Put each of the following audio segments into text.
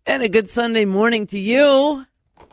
And a good Sunday morning to you.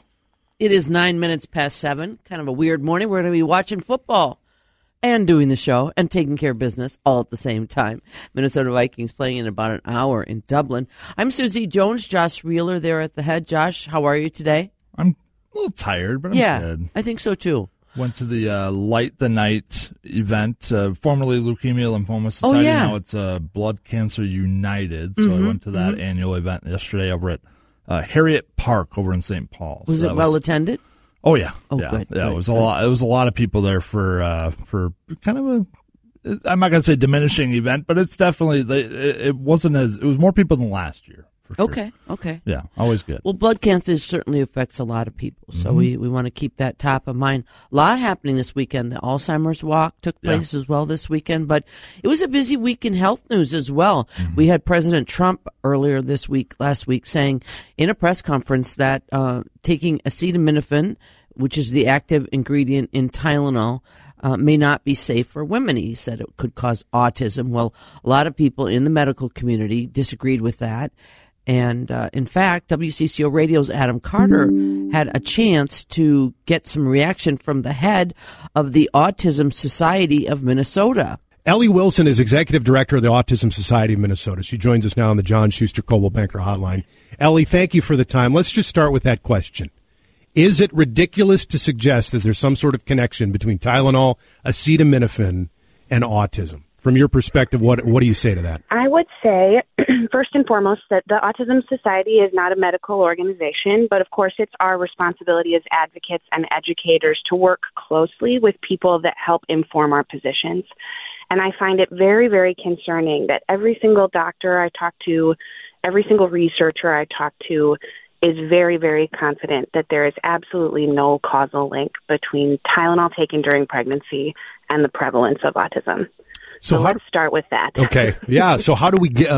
It is 9 minutes past 7. Kind of a weird morning. We're going to be watching football and doing the show and taking care of business all at the same time. Minnesota Vikings playing in about an hour in Dublin. I'm Susie Jones, Josh Wheeler there at the head. Josh, how are you today? I'm a little tired, but I'm good. I think so too. Went to the Light the Night event, formerly Leukemia Lymphoma Society. Oh, yeah. Now it's Blood Cancer United. So I went to that annual event yesterday over at Harriet Park over in St. Paul. Was it well attended? Oh yeah. Oh, yeah. good. Yeah, good, it was a lot. It was a lot of people there for kind of a. I'm not going to say diminishing event, but it's definitely it wasn't as it was more people than last year. For sure. Okay. Yeah, always good. Well, blood cancer certainly affects a lot of people, so we want to keep that top of mind. A lot happening this weekend. The Alzheimer's Walk took place as well this weekend, but it was a busy week in health news as well. We had President Trump earlier last week, saying in a press conference that taking acetaminophen, which is the active ingredient in Tylenol, may not be safe for women. He said it could cause autism. Well, a lot of people in the medical community disagreed with that. And in fact, WCCO Radio's Adam Carter had a chance to get some reaction from the head of the Autism Society of Minnesota. Ellie Wilson is Executive Director of the Autism Society of Minnesota. She joins us now on the John Schuster Coldwell Banker Hotline. Ellie, thank you for the time. Let's just start with that question. Is it ridiculous to suggest that there's some sort of connection between Tylenol, acetaminophen, and autism? From your perspective, what do you say to that? I would say, first and foremost, that the Autism Society is not a medical organization, but of course it's our responsibility as advocates and educators to work closely with people that help inform our positions. And I find it very, very concerning that every single doctor I talk to, every single researcher I talk to is very, very confident that there is absolutely no causal link between Tylenol taken during pregnancy and the prevalence of autism. So let's start with that. Okay. Yeah. So how do we get?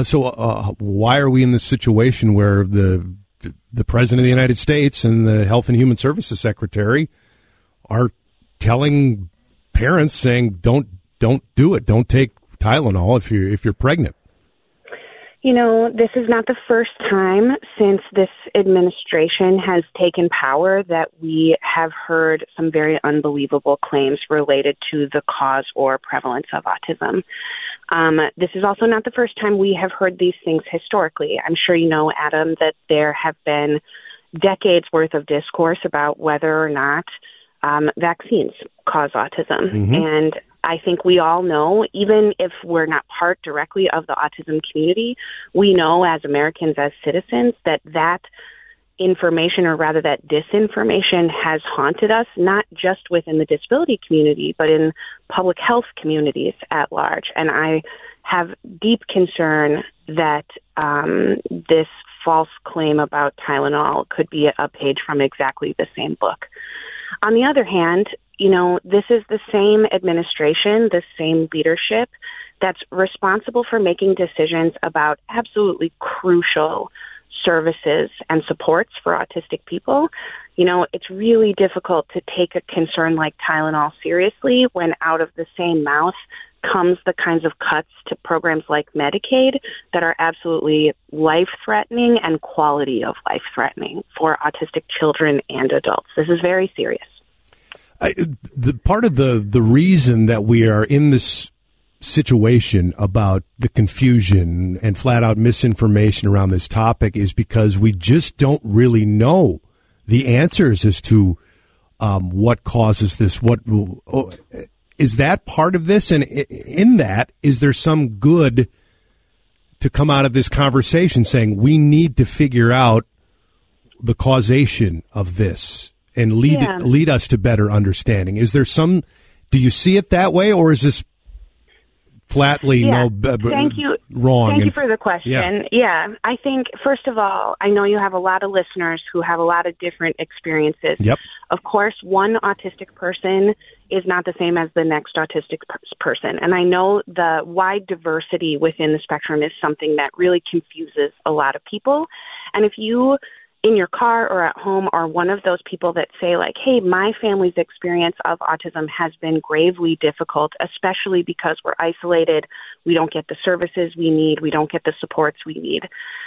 Why are we in this situation where the President of the United States and the Health and Human Services Secretary are telling parents, saying, "Don't do it. Don't take Tylenol if you're pregnant." You know, this is not the first time since this administration has taken power that we have heard some very unbelievable claims related to the cause or prevalence of autism. This is also not the first time we have heard these things historically. I'm sure you know, Adam, that there have been decades worth of discourse about whether or not vaccines cause autism. And I think we all know, even if we're not part directly of the autism community, we know as Americans, as citizens, that information, or rather that disinformation, has haunted us, not just within the disability community, but in public health communities at large. And I have deep concern that this false claim about Tylenol could be a page from exactly the same book. On the other hand, you know, this is the same administration, the same leadership that's responsible for making decisions about absolutely crucial services and supports for autistic people. You know, it's really difficult to take a concern like Tylenol seriously when out of the same mouth comes the kinds of cuts to programs like Medicaid that are absolutely life-threatening and quality of life-threatening for autistic children and adults. This is very serious. The part of the reason that we are in this situation about the confusion and flat out misinformation around this topic is because we just don't really know the answers as to what causes this. What is that part of this? And in that, is there some good to come out of this conversation saying we need to figure out the causation of this and lead us to better understanding? Is there some? Do you see it that way, or is this flatly Thank you. Wrong? Thank you for the question. Yeah, I think first of all, I know you have a lot of listeners who have a lot of different experiences. Yep. Of course, one autistic person is not the same as the next autistic person, and I know the wide diversity within the spectrum is something that really confuses a lot of people. And if you in your car or at home are one of those people that say like, hey, my family's experience of autism has been gravely difficult, especially because we're isolated, we don't get the services we need, we don't get the supports we need.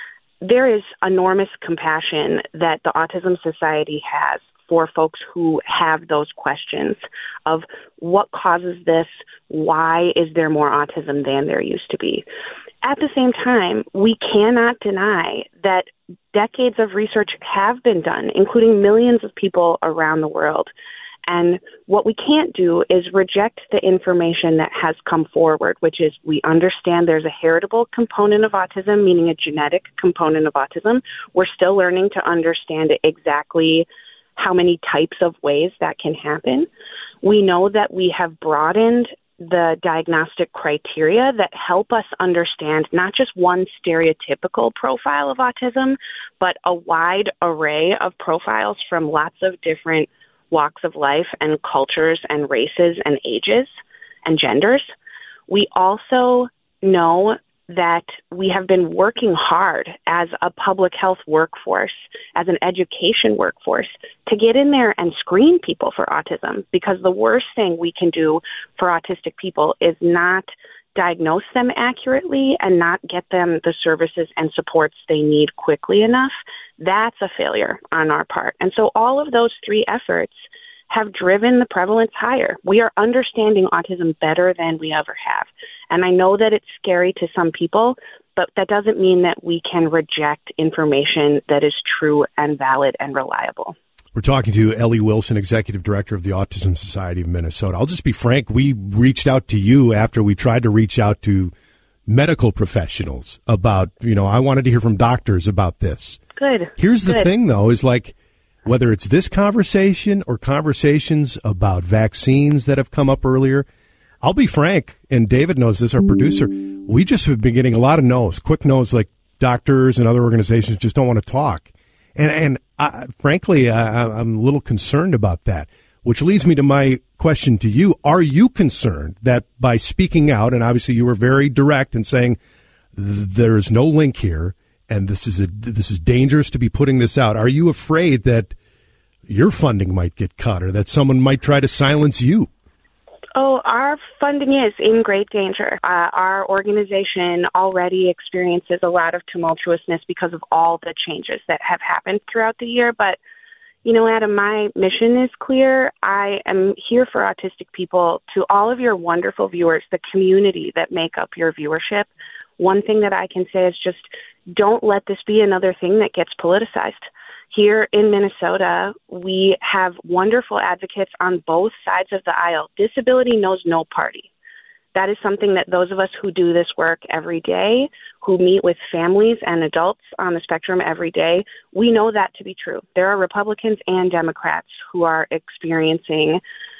there is enormous compassion that the Autism Society has for folks who have those questions of what causes this, why is there more autism than there used to be. At the same time, we cannot deny that decades of research have been done, including millions of people around the world. And what we can't do is reject the information that has come forward, which is we understand there's a heritable component of autism, meaning a genetic component of autism. We're still learning to understand exactly how many types of ways that can happen. We know that we have broadened the diagnostic criteria that help us understand not just one stereotypical profile of autism, but a wide array of profiles from lots of different walks of life and cultures and races and ages and genders. We also know that we have been working hard as a public health workforce, as an education workforce, to get in there and screen people for autism, because the worst thing we can do for autistic people is not diagnose them accurately and not get them the services and supports they need quickly enough. That's a failure on our part. And so all of those three efforts have driven the prevalence higher. We are understanding autism better than we ever have. And I know that it's scary to some people, but that doesn't mean that we can reject information that is true and valid and reliable. We're talking to Ellie Wilson, Executive Director of the Autism Society of Minnesota. I'll just be frank, we reached out to you after we tried to reach out to medical professionals about, I wanted to hear from doctors about this. Good. Here's the thing, though, is like, whether it's this conversation or conversations about vaccines that have come up earlier, I'll be frank, and David knows this, our producer, we just have been getting a lot of no's, quick no's, like doctors and other organizations just don't want to talk. And frankly, I'm a little concerned about that, which leads me to my question to you. Are you concerned that by speaking out, and obviously you were very direct in saying there's no link here, and this is dangerous to be putting this out, are you afraid that your funding might get cut or that someone might try to silence you? Oh, our funding is in great danger. Our organization already experiences a lot of tumultuousness because of all the changes that have happened throughout the year. But, Adam, my mission is clear. I am here for autistic people. To all of your wonderful viewers, the community that make up your viewership, one thing that I can say is just don't let this be another thing that gets politicized. Here in Minnesota, we have wonderful advocates on both sides of the aisle. Disability knows no party. That is something that those of us who do this work every day, who meet with families and adults on the spectrum every day, we know that to be true. There are Republicans and Democrats who are experiencing,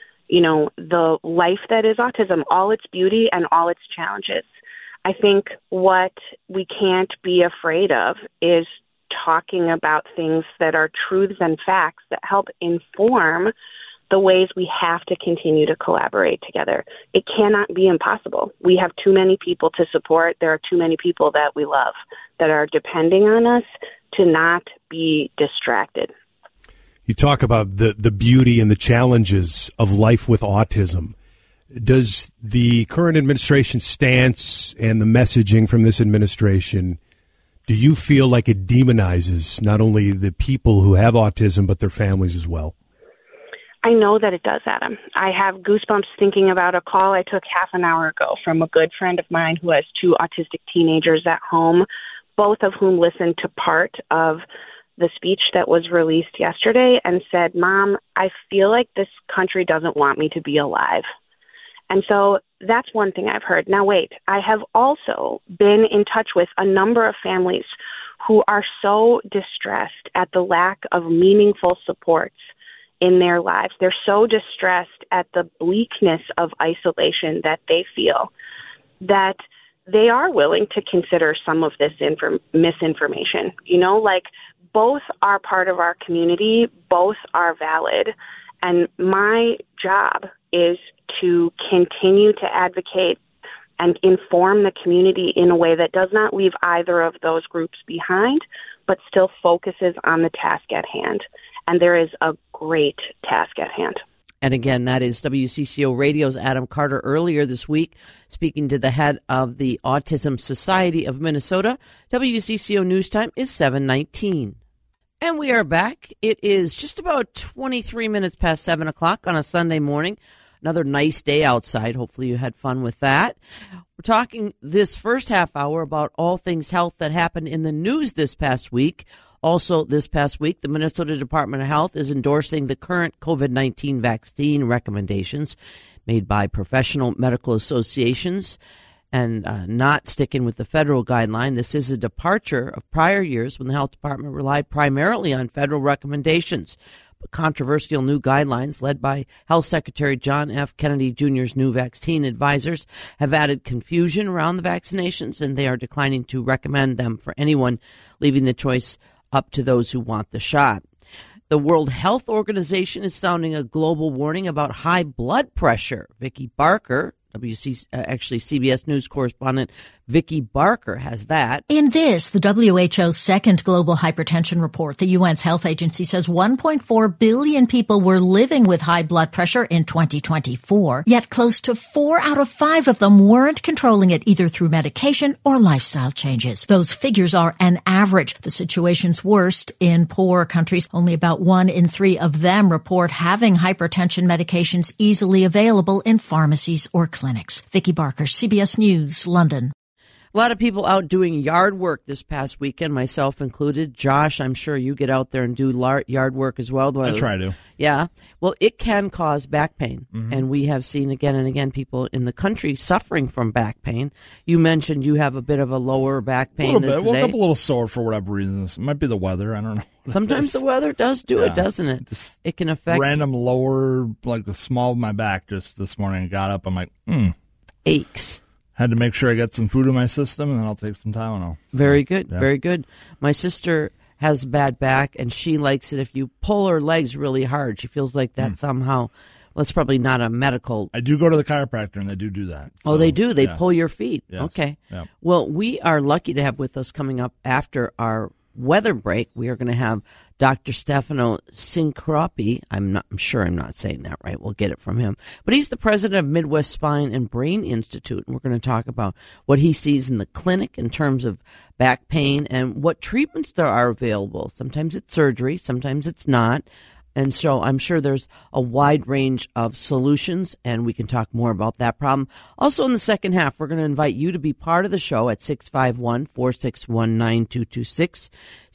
the life that is autism, all its beauty and all its challenges. I think what we can't be afraid of is talking about things that are truths and facts that help inform the ways we have to continue to collaborate together. It cannot be impossible. We have too many people to support. There are too many people that we love that are depending on us to not be distracted. You talk about the beauty and the challenges of life with autism. Does the current administration stance and the messaging from this administration, do you feel like it demonizes not only the people who have autism, but their families as well? I know that it does, Adam. I have goosebumps thinking about a call I took half an hour ago from a good friend of mine who has two autistic teenagers at home, both of whom listened to part of the speech that was released yesterday and said, "Mom, I feel like this country doesn't want me to be alive." And so that's one thing I've heard. Now, wait, I have also been in touch with a number of families who are so distressed at the lack of meaningful supports in their lives. They're so distressed at the bleakness of isolation that they feel that they are willing to consider some of this misinformation. Both are part of our community, both are valid. And my job is to continue to advocate and inform the community in a way that does not leave either of those groups behind, but still focuses on the task at hand. And there is a great task at hand. And again, that is WCCO Radio's Adam Carter earlier this week, speaking to the head of the Autism Society of Minnesota. WCCO News Time is 7:19. And we are back. It is just about 23 minutes past 7 o'clock on a Sunday morning. Another nice day outside. Hopefully you had fun with that. We're talking this first half hour about all things health that happened in the news this past week. Also, this past week, the Minnesota Department of Health is endorsing the current COVID-19 vaccine recommendations made by professional medical associations and not sticking with the federal guideline. This is a departure of prior years when the health department relied primarily on federal recommendations. But controversial new guidelines led by Health Secretary John F. Kennedy Jr.'s new vaccine advisors have added confusion around the vaccinations, and they are declining to recommend them for anyone, leaving the choice up to those who want the shot. The World Health Organization is sounding a global warning about high blood pressure. Vicki Barker, CBS News correspondent Vicki Barker has that. In this, the WHO's second global hypertension report, the UN's health agency says 1.4 billion people were living with high blood pressure in 2024, yet close to 4 out of 5 of them weren't controlling it either through medication or lifestyle changes. Those figures are an average. The situation's worst in poorer countries. Only about 1 in 3 of them report having hypertension medications easily available in pharmacies or clinics. Vicki Barker, CBS News, London. A lot of people out doing yard work this past weekend, myself included. Josh, I'm sure you get out there and do yard work as well. I try to. Yeah. Well, it can cause back pain. Mm-hmm. And we have seen again and again people in the country suffering from back pain. You mentioned you have a bit of a lower back pain. A little bit. Woke up a little sore for whatever reason. It might be the weather. I don't know. Sometimes the weather does do it, doesn't it? Just it can affect. Random lower, like the small of my back just this morning. Got up. I'm like, aches. Had to make sure I get some food in my system, and then I'll take some Tylenol. Very good, very good. My sister has bad back, and she likes it if you pull her legs really hard. She feels like that somehow. Well, it's probably not a medical. I do go to the chiropractor, and they do that. So, oh, they do? They pull your feet. Yes. Okay. Yep. Well, we are lucky to have with us coming up after our weather break. We are going to have Dr. Stefano Sincropi. I'm sure I'm not saying that right. We'll get it from him. But he's the president of Midwest Spine and Brain Institute, and we're going to talk about what he sees in the clinic in terms of back pain and what treatments there are available. Sometimes it's surgery, sometimes it's not. And so I'm sure there's a wide range of solutions, and we can talk more about that problem. Also in the second half, we're going to invite you to be part of the show at 651-461-9226,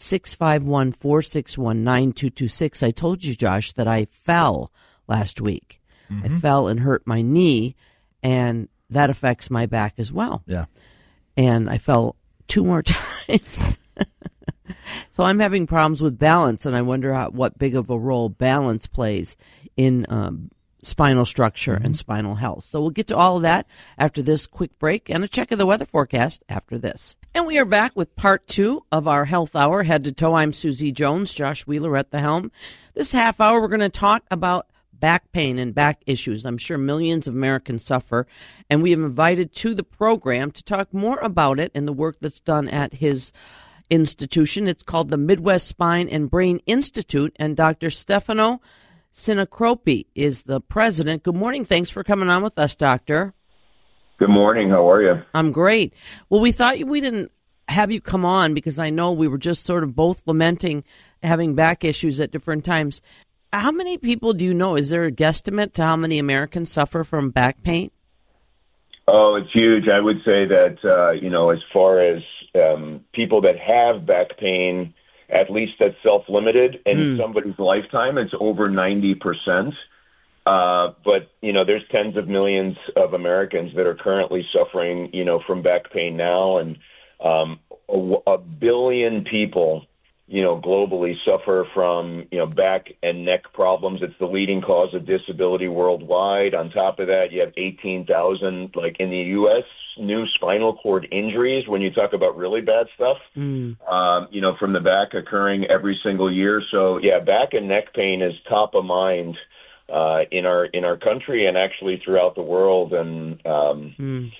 651-461-9226. I told you, Josh, that I fell last week. Mm-hmm. I fell and hurt my knee, and that affects my back as well. Yeah. And I fell 2 more times. So I'm having problems with balance, and I wonder what big of a role balance plays in spinal structure and spinal health. So we'll get to all of that after this quick break and a check of the weather forecast after this. And we are back with part 2 of our health hour, head to toe. I'm Susie Jones, Josh Wheeler at the helm. This half hour, we're going to talk about back pain and back issues. I'm sure millions of Americans suffer, and we have invited to the program to talk more about it and the work that's done at his institution. It's called the Midwest Spine and Brain Institute, and Dr. Stefano Sincropi is the president. Good morning. Thanks for coming on with us, Doctor. Good morning. How are you? I'm great. Well, we thought we didn't have you come on because I know we were just sort of both lamenting having back issues at different times. How many people do you know? Is there a guesstimate to how many Americans suffer from back pain? Oh, it's huge. I would say that, as far as people that have back pain, at least that's self-limited, and in somebody's lifetime, it's over 90%. But, there's tens of millions of Americans that are currently suffering, from back pain now. And a billion people, globally suffer from, back and neck problems. It's the leading cause of disability worldwide. On top of that, you have 18,000, like in the U.S., new spinal cord injuries when you talk about really bad stuff, from the back occurring every single year. So, back and neck pain is top of mind in our country and actually throughout the world. And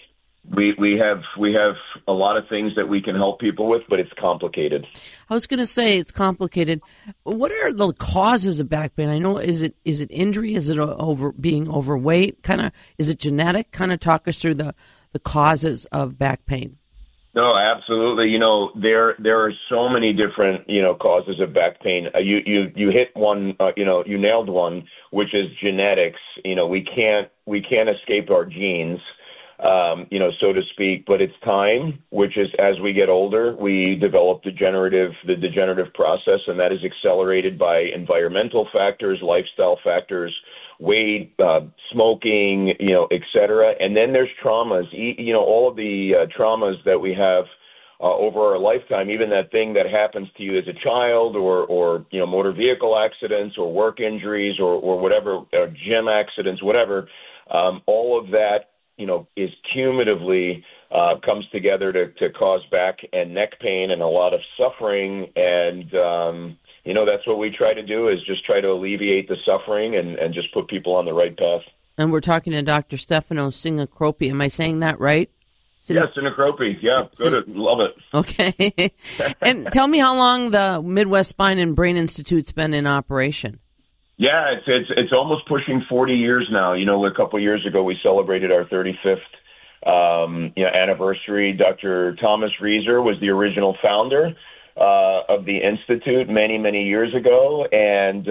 We have a lot of things that we can help people with, but it's complicated. I was going to say it's complicated. What are the causes of back pain? I know, is it injury? Is it being overweight? Is it genetic? Kind of talk us through the causes of back pain. No, absolutely. There are so many different, causes of back pain. You hit one, you nailed one, which is genetics. We can't escape our genes, so to speak, but it's time, which is as we get older, we develop the degenerative process, and that is accelerated by environmental factors, lifestyle factors, weight, smoking, et cetera. And then there's traumas, all of the traumas that we have over our lifetime, even that thing that happens to you as a child or motor vehicle accidents or work injuries or whatever, gym accidents, whatever, all of that, is cumulatively comes together to cause back and neck pain and a lot of suffering. And, that's what we try to do, is just try to alleviate the suffering and just put people on the right path. And we're talking to Dr. Stefano Sinacropi. Am I saying that right? Yes, Sinacropi. Yeah, good. Love it. Okay. And tell me how long the Midwest Spine and Brain Institute's been in operation. Yeah, it's almost pushing 40 years now. A couple of years ago we celebrated our 35th anniversary. Dr. Thomas Reeser was the original founder of the Institute many years ago, and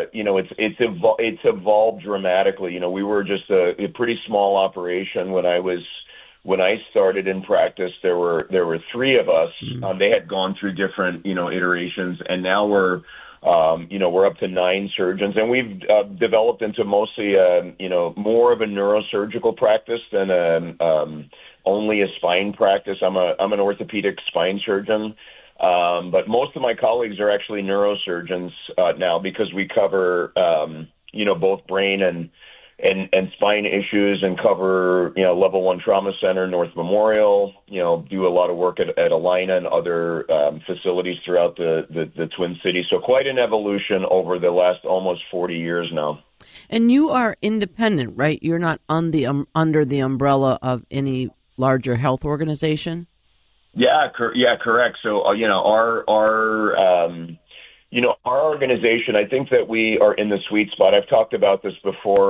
it's evolved dramatically. We were just a pretty small operation when I started in practice. There were three of us. They had gone through different iterations, and now we're up to 9 surgeons, and we've developed into mostly more of a neurosurgical practice than only a spine practice. I'm an orthopedic spine surgeon. But most of my colleagues are actually neurosurgeons now, because we cover, both brain and spine issues, and cover, Level 1 Trauma Center, North Memorial, do a lot of work at Allina and other facilities throughout the Twin Cities. So quite an evolution over the last almost 40 years now. And you are independent, right? You're not under the umbrella of any larger health organization? Yeah, correct. So, our organization, I think that we are in the sweet spot. I've talked about this before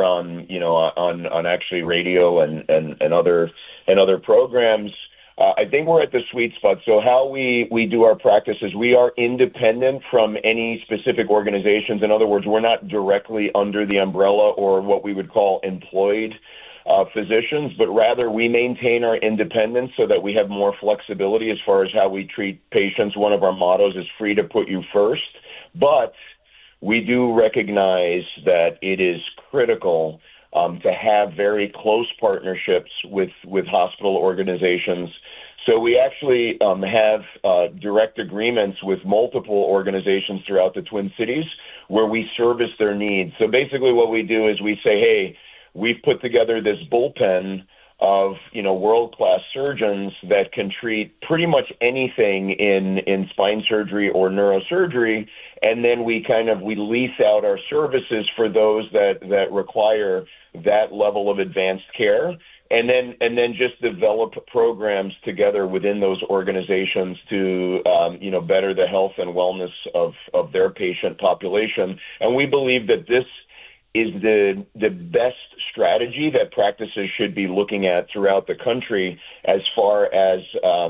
on actually radio and other programs. I think we're at the sweet spot. So how we do our practice is we are independent from any specific organizations. In other words, we're not directly under the umbrella or what we would call employed physicians, but rather we maintain our independence so that we have more flexibility as far as how we treat patients. One of our mottos is free to put you first, but we do recognize that it is critical to have very close partnerships with hospital organizations. So we actually have direct agreements with multiple organizations throughout the Twin Cities where we service their needs. So basically what we do is we say, hey, we've put together this bullpen of, world-class surgeons that can treat pretty much anything in spine surgery or neurosurgery, and then we lease out our services for those that require that level of advanced care, and then just develop programs together within those organizations to better the health and wellness of their patient population. And we believe that this is the best strategy that practices should be looking at throughout the country, as far as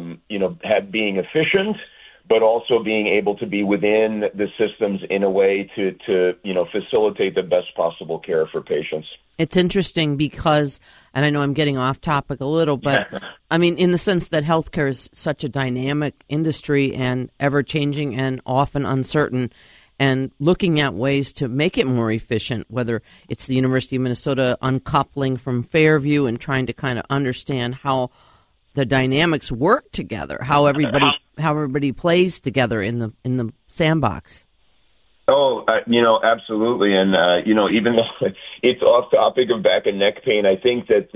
being efficient, but also being able to be within the systems in a way to facilitate the best possible care for patients. It's interesting because, and I know I'm getting off topic a little, but I mean, in the sense that healthcare is such a dynamic industry and ever changing and often uncertain, and looking at ways to make it more efficient, whether it's the University of Minnesota uncoupling from Fairview and trying to kind of understand how the dynamics work together, how everybody plays together in the sandbox. Oh, absolutely. And, even though it's off topic of back and neck pain, I think that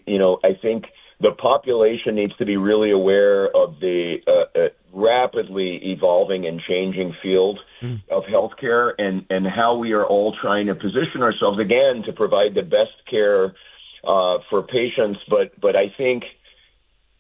the population needs to be really aware of the rapidly evolving and changing field of healthcare, and how we are all trying to position ourselves, again, to provide the best care for patients. But I think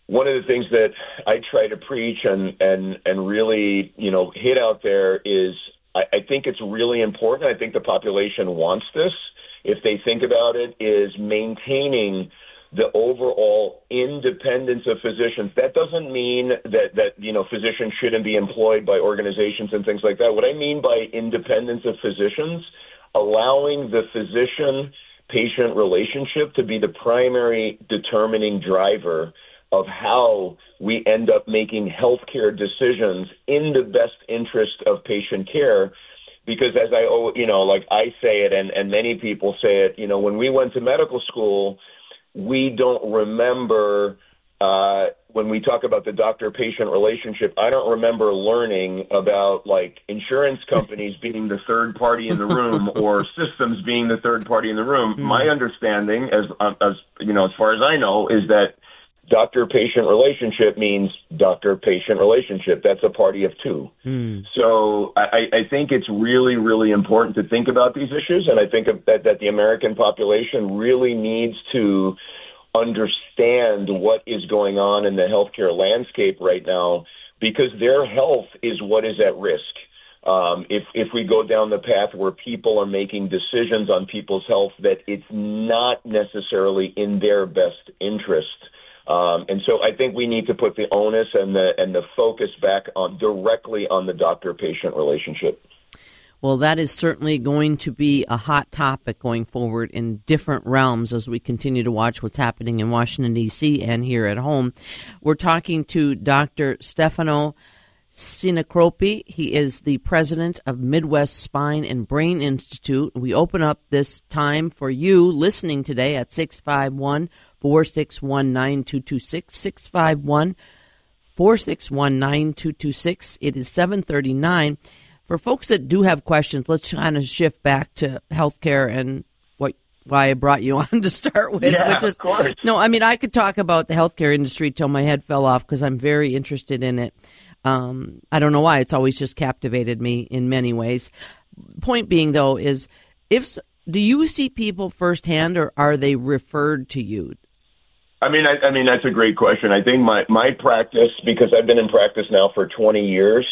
one of the things that I try to preach and really, hit out there is I think it's really important. I think the population wants this. If they think about it, is maintaining the overall independence of physicians. That doesn't mean that physicians shouldn't be employed by organizations and things like that. What I mean by independence of physicians, allowing the physician-patient relationship to be the primary determining driver of how we end up making healthcare decisions in the best interest of patient care. Because as I say it, and many people say it, when we went to medical school, we don't remember, when we talk about the doctor-patient relationship, I don't remember learning about, insurance companies being the third party in the room or systems being the third party in the room. Mm. My understanding, as far as I know, is that doctor-patient relationship means doctor-patient relationship. That's a party of two. Mm. So I think it's really, really important to think about these issues, and I think that the American population really needs to understand what is going on in the healthcare landscape right now, because their health is what is at risk. If we go down the path where people are making decisions on people's health that it's not necessarily in their best interest. And so I think we need to put the onus and the focus back directly on the doctor-patient relationship. Well, that is certainly going to be a hot topic going forward in different realms as we continue to watch what's happening in Washington, D.C. and here at home. We're talking to Dr. Stefano Sinacropi. He is the president of Midwest Spine and Brain Institute. We open up this time for you listening today at 651-461-9226, 651-461-9226. It is 7:39. For folks that do have questions, let's kind of shift back to healthcare and why I brought you on to start with. Yeah, which is, of course. No, I mean, I could talk about the healthcare industry till my head fell off because I'm very interested in it. I don't know why. It's always just captivated me in many ways. Point being, though, is do you see people firsthand or are they referred to you? I mean, that's a great question. I think my practice, because I've been in practice now for 20 years,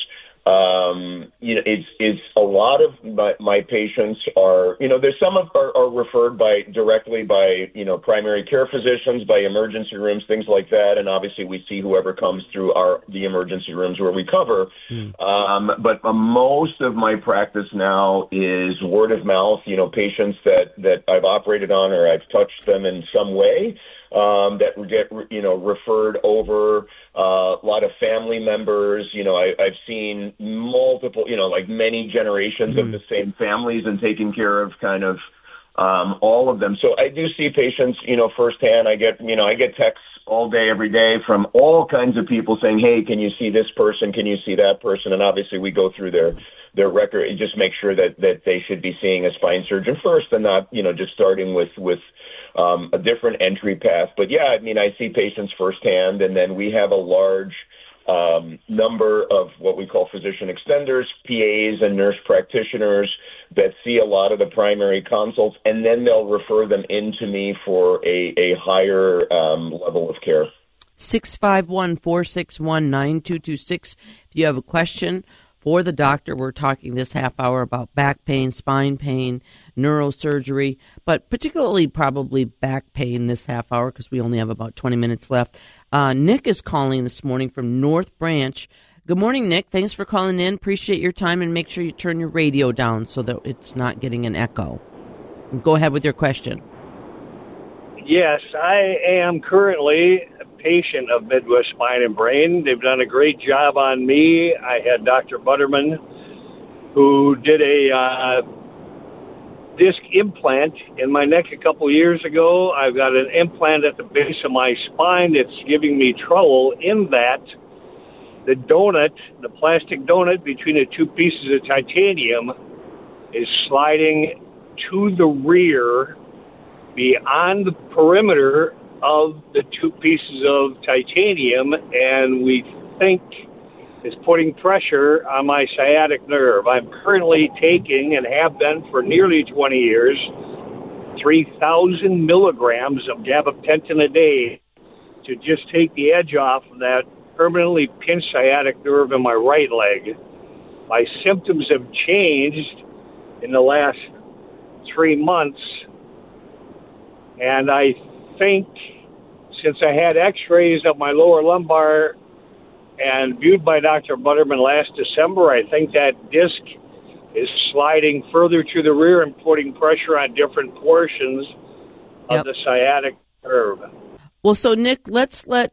it's a lot of my patients are, there's some are referred directly by primary care physicians, by emergency rooms, things like that. And obviously we see whoever comes through the emergency rooms where we cover. But most of my practice now is word of mouth, patients that I've operated on or I've touched them in some way. That get referred over, a lot of family members. I've seen multiple, many generations of the same families and taking care of kind of all of them. So I do see patients, firsthand. I get texts all day, every day from all kinds of people saying, "Hey, can you see this person? Can you see that person?" And obviously we go through their record and just make sure that they should be seeing a spine surgeon first and not, just starting with a different entry path. But yeah, I mean, I see patients firsthand, and then we have a large number of what we call physician extenders, PAs, and nurse practitioners that see a lot of the primary consults, and then they'll refer them into me for a higher level of care. 651-461-9226. If you have a question for the doctor, we're talking this half hour about back pain, spine pain, neurosurgery, but particularly probably back pain this half hour because we only have about 20 minutes left. Nick is calling this morning from North Branch. Good morning, Nick. Thanks for calling in. Appreciate your time, and make sure you turn your radio down so that it's not getting an echo. Go ahead with your question. Yes, I am currently a patient of Midwest Spine and Brain. They've done a great job on me. I had Dr. Butterman, who did a disc implant in my neck a couple years ago. I've got an implant at the base of my spine that's giving me trouble in that the plastic donut between the two pieces of titanium is sliding to the rear beyond the perimeter of the two pieces of titanium, and we think is putting pressure on my sciatic nerve. I'm currently taking, and have been for nearly 20 years, 3,000 milligrams of gabapentin a day to just take the edge off of that permanently pinched sciatic nerve in my right leg. My symptoms have changed in the last 3 months, and I think since I had x-rays of my lower lumbar and viewed by Dr. Butterman last December, I think that disc is sliding further to the rear and putting pressure on different portions of the sciatic nerve. Well, so Nick, let's let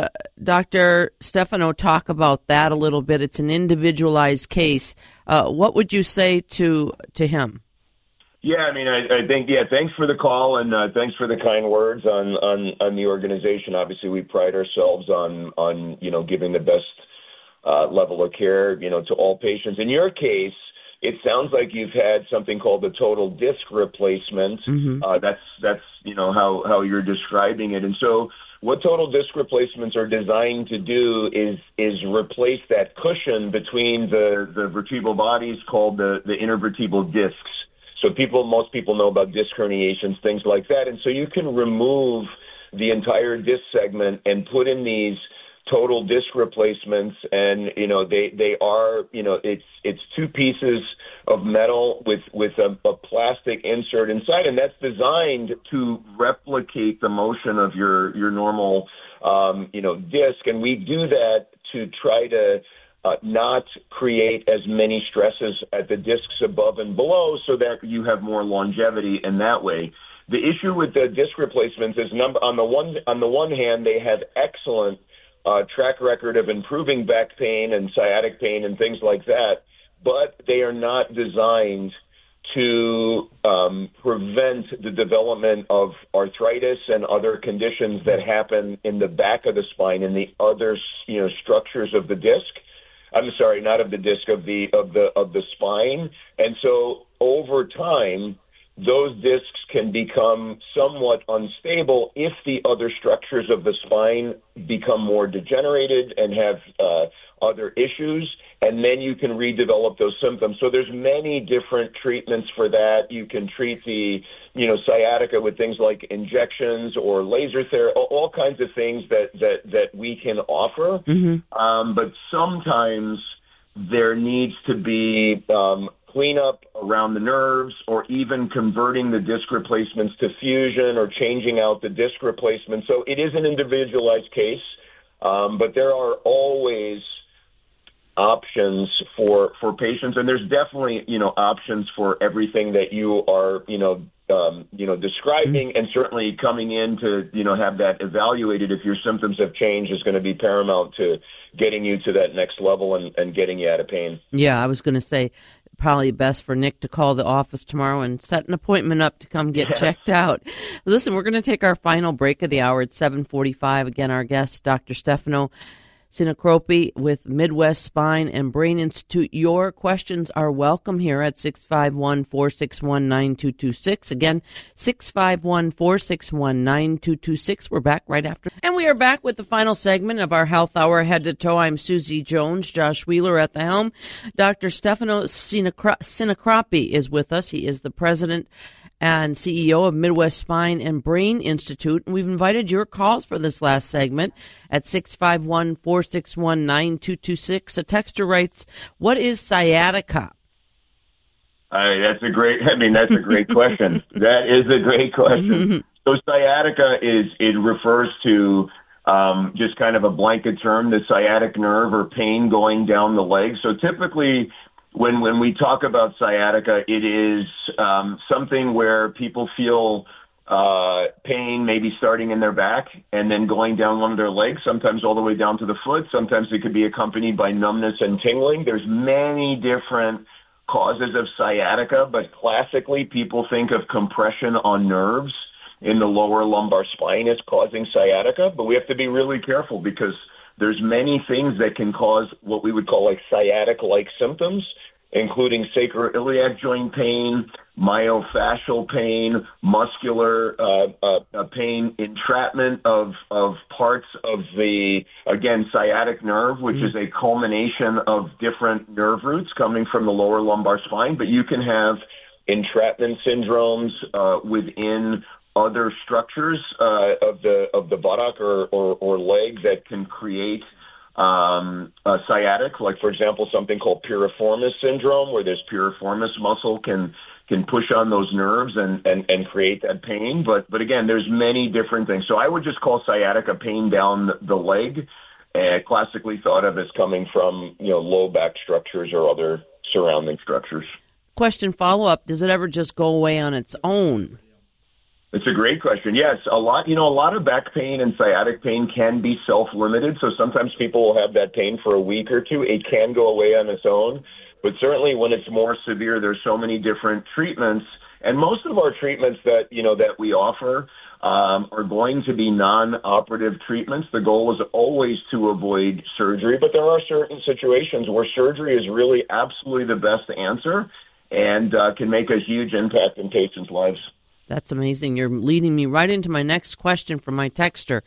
Dr. Stefano talk about that a little bit. It's an individualized case. What would you say to him? Yeah, I mean, I think, thanks for the call and thanks for the kind words on the organization. Obviously, we pride ourselves on giving the best level of care, to all patients. In your case, it sounds like you've had something called the total disc replacement. Mm-hmm. That's how you're describing it. And so what total disc replacements are designed to do is replace that cushion between the vertebral bodies called the intervertebral discs. So most people know about disc herniations, things like that. And so you can remove the entire disc segment and put in these total disc replacements, and they are it's two pieces of metal with a plastic insert inside, and that's designed to replicate the motion of your normal disc, and we do that to try to not create as many stresses at the discs above and below, so that you have more longevity in that way. The issue with the disc replacements is on the one hand, they have excellent track record of improving back pain and sciatic pain and things like that, but they are not designed to prevent the development of arthritis and other conditions that happen in the back of the spine and the other structures of the disc. I'm sorry, not of the disc, of the spine. And so over time, those discs can become somewhat unstable if the other structures of the spine become more degenerated and have other issues, and then you can redevelop those symptoms. So there's many different treatments for that. You can treat the sciatica with things like injections or laser therapy, all kinds of things that we can offer. Mm-hmm. But sometimes there needs to be cleanup around the nerves, or even converting the disc replacements to fusion or changing out the disc replacement. So it is an individualized case, but there are always options for patients, and there's definitely options for everything that you are describing, and certainly coming in to have that evaluated if your symptoms have changed is going to be paramount to getting you to that next level and getting you out of pain. Yeah, I was going to say probably best for Nick to call the office tomorrow and set an appointment up to come get checked out. Listen, we're going to take our final break of the hour at 7:45. Again, our guest, Dr. Stefano Sinacropi with Midwest Spine and Brain Institute. Your questions are welcome here at 651-461-9226. Again, 651-461-9226. We're back right after. And we are back with the final segment of our Health Hour Head to Toe. I'm Susie Jones, Josh Wheeler at the helm. Dr. Stefano Sinacropi is with us. He is the president and CEO of Midwest Spine and Brain Institute. And we've invited your calls for this last segment at 651-461-9226. A texter writes, what is sciatica? That's a great question. That is a great question. So sciatica it refers to just kind of a blanket term, the sciatic nerve or pain going down the leg. So typically, when we talk about sciatica, it is something where people feel pain maybe starting in their back and then going down one of their legs, sometimes all the way down to the foot. Sometimes it could be accompanied by numbness and tingling. There's many different causes of sciatica, but classically people think of compression on nerves in the lower lumbar spine as causing sciatica, but we have to be really careful because there's many things that can cause what we would call like sciatic-like symptoms, including sacroiliac joint pain, myofascial pain, muscular pain, entrapment of parts of the, again, sciatic nerve, which is a culmination of different nerve roots coming from the lower lumbar spine. But you can have entrapment syndromes within other structures of the buttock or leg that can create sciatic, like, for example, something called piriformis syndrome, where this piriformis muscle can push on those nerves and create that pain. But again, there's many different things. So I would just call sciatica pain down the leg, classically thought of as coming from, low back structures or other surrounding structures. Question follow-up, does it ever just go away on its own? It's a great question. Yes, a lot of back pain and sciatic pain can be self-limited. So sometimes people will have that pain for a week or two. It can go away on its own. But certainly when it's more severe, there's so many different treatments. And most of our treatments that we offer are going to be non-operative treatments. The goal is always to avoid surgery. But there are certain situations where surgery is really absolutely the best answer and can make a huge impact in patients' lives. That's amazing. You're leading me right into my next question from my texter,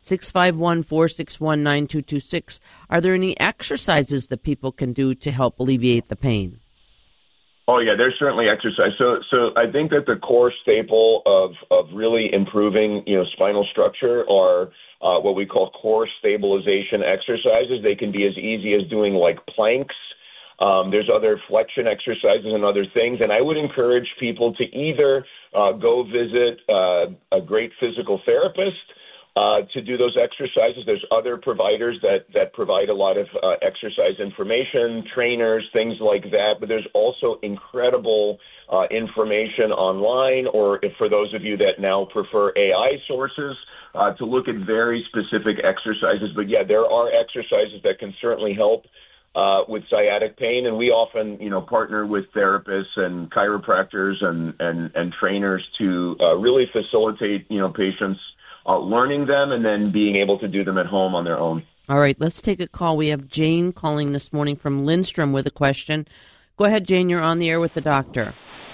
651-461-9226. Are there any exercises that people can do to help alleviate the pain? Oh, yeah, there's certainly exercise. So I think that the core staple of really improving, spinal structure are what we call core stabilization exercises. They can be as easy as doing like planks. There's other flexion exercises and other things. And I would encourage people to either go visit a great physical therapist to do those exercises. There's other providers that provide a lot of exercise information, trainers, things like that. But there's also incredible information online, or if for those of you that now prefer AI sources, to look at very specific exercises. But yeah, there are exercises that can certainly help with sciatic pain, and we often, partner with therapists and chiropractors and trainers to really facilitate, patients learning them and then being able to do them at home on their own. All right, let's take a call. We have Jane calling this morning from Lindstrom with a question. Go ahead, Jane. You're on the air with the doctor.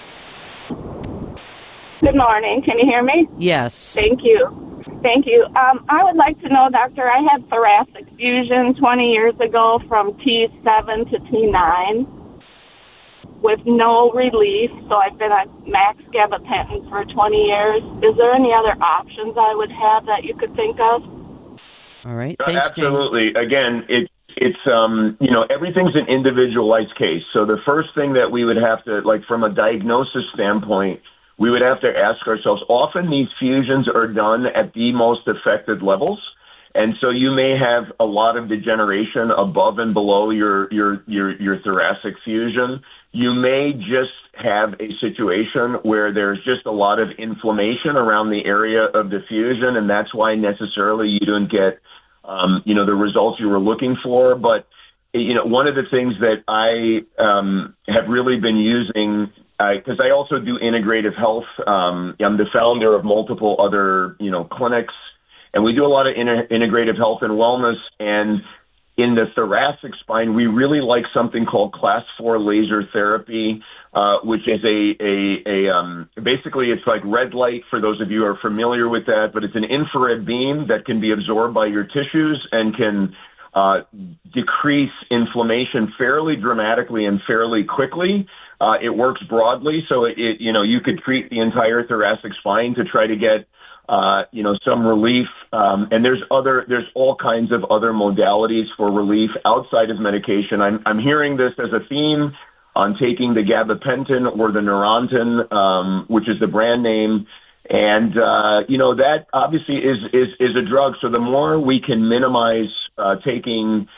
Good morning. Can you hear me? Yes. Thank you. I would like to know, doctor, I had thoracic fusion 20 years ago from T7 to T9 with no relief, so I've been on max gabapentin for 20 years. Is there any other options I would have that you could think of? All right. Thanks, absolutely. Jane. Again, it's everything's an individualized case. So the first thing that we would have to, like, from a diagnosis standpoint, we would have to ask ourselves, often these fusions are done at the most affected levels. And so you may have a lot of degeneration above and below your thoracic fusion. You may just have a situation where there's just a lot of inflammation around the area of the fusion, and that's why necessarily you don't get, the results you were looking for. But, one of the things that I have really been using, because I also do integrative health. I'm the founder of multiple other, clinics, and we do a lot of integrative health and wellness. And in the thoracic spine, we really like something called Class 4 laser therapy, which is basically it's like red light for those of you who are familiar with that, but it's an infrared beam that can be absorbed by your tissues and can decrease inflammation fairly dramatically and fairly quickly. It works broadly, so you could treat the entire thoracic spine to try to get some relief. And there's all kinds of other modalities for relief outside of medication. I'm hearing this as a theme on taking the gabapentin or the Neurontin, which is the brand name. And, that obviously is a drug. So the more we can minimize taking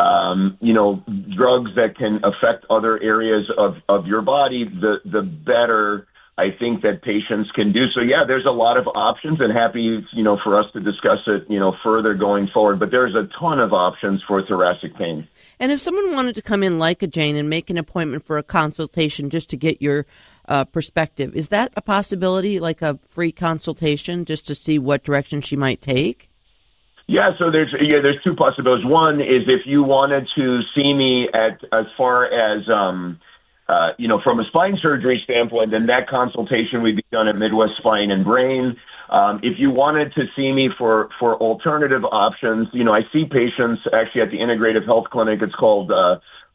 drugs that can affect other areas of your body, the better I think that patients can do. So, yeah, there's a lot of options, and happy, for us to discuss it, further going forward. But there's a ton of options for thoracic pain. And if someone wanted to come in like a Jane and make an appointment for a consultation just to get your perspective, is that a possibility, like a free consultation, just to see what direction she might take? Yeah, so there's two possibilities. One is if you wanted to see me as far as from a spine surgery standpoint, then that consultation would be done at Midwest Spine and Brain. If you wanted to see me for alternative options, I see patients actually at the Integrative Health Clinic. It's called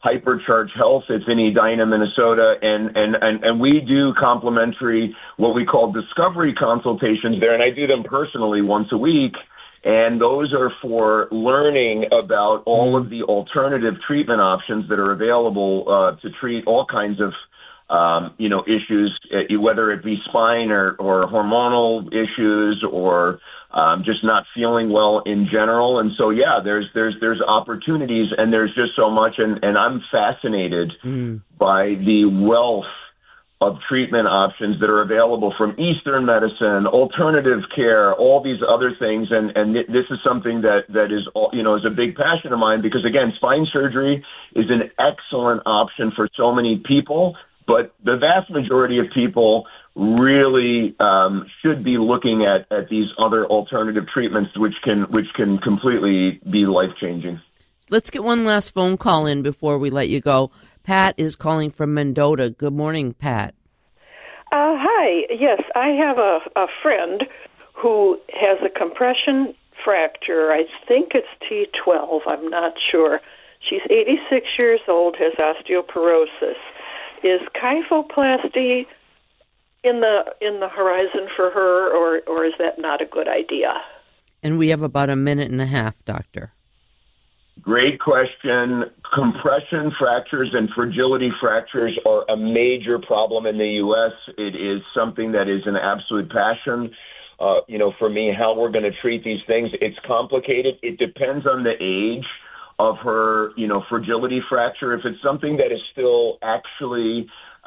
Hypercharge Health. It's in Edina, Minnesota, and we do complimentary, what we call discovery consultations there, and I do them personally once a week. And those are for learning about all of the alternative treatment options that are available to treat all kinds of, issues, whether it be spine or hormonal issues or just not feeling well in general. And so, yeah, there's opportunities, and there's just so much. And I'm fascinated by the wealth of treatment options that are available from Eastern medicine, alternative care, all these other things. And this is something that is, is a big passion of mine, because, again, spine surgery is an excellent option for so many people, but the vast majority of people really should be looking at these other alternative treatments, which can completely be life-changing. Let's get one last phone call in before we let you go. Pat is calling from Mendota. Good morning, Pat. Hi. Yes, I have a friend who has a compression fracture. I think it's T12. I'm not sure. She's 86 years old, has osteoporosis. Is kyphoplasty in the horizon for her, or is that not a good idea? And we have about a minute and a half, Doctor. Great question. Compression fractures and fragility fractures are a major problem in the U.S. It is something that is an absolute passion. For me, how we're going to treat these things, it's complicated. It depends on the age of her, fragility fracture. If it's something that is still actually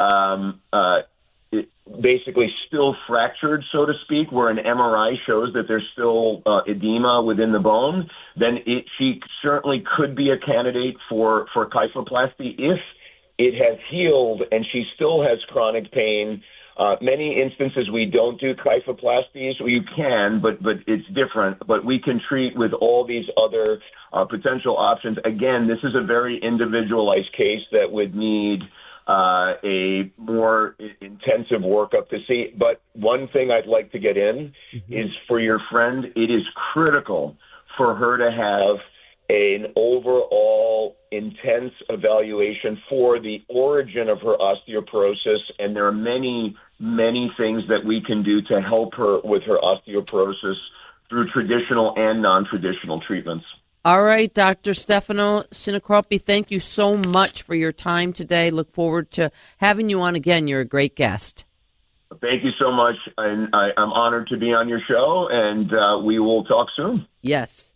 basically still fractured, so to speak, where an MRI shows that there's still edema within the bone, then she certainly could be a candidate for kyphoplasty. If it has healed and she still has chronic pain, many instances we don't do kyphoplasties. You can, but it's different. But we can treat with all these other potential options. Again, this is a very individualized case that would need a more intensive workup to see. But one thing I'd like to get in is, for your friend, it is critical for her to have an overall intense evaluation for the origin of her osteoporosis. And there are many, many things that we can do to help her with her osteoporosis through traditional and non-traditional treatments. All right, Dr. Stefano Sinacropi, thank you so much for your time today. Look forward to having you on again. You're a great guest. Thank you so much. And I'm honored to be on your show, and we will talk soon. Yes.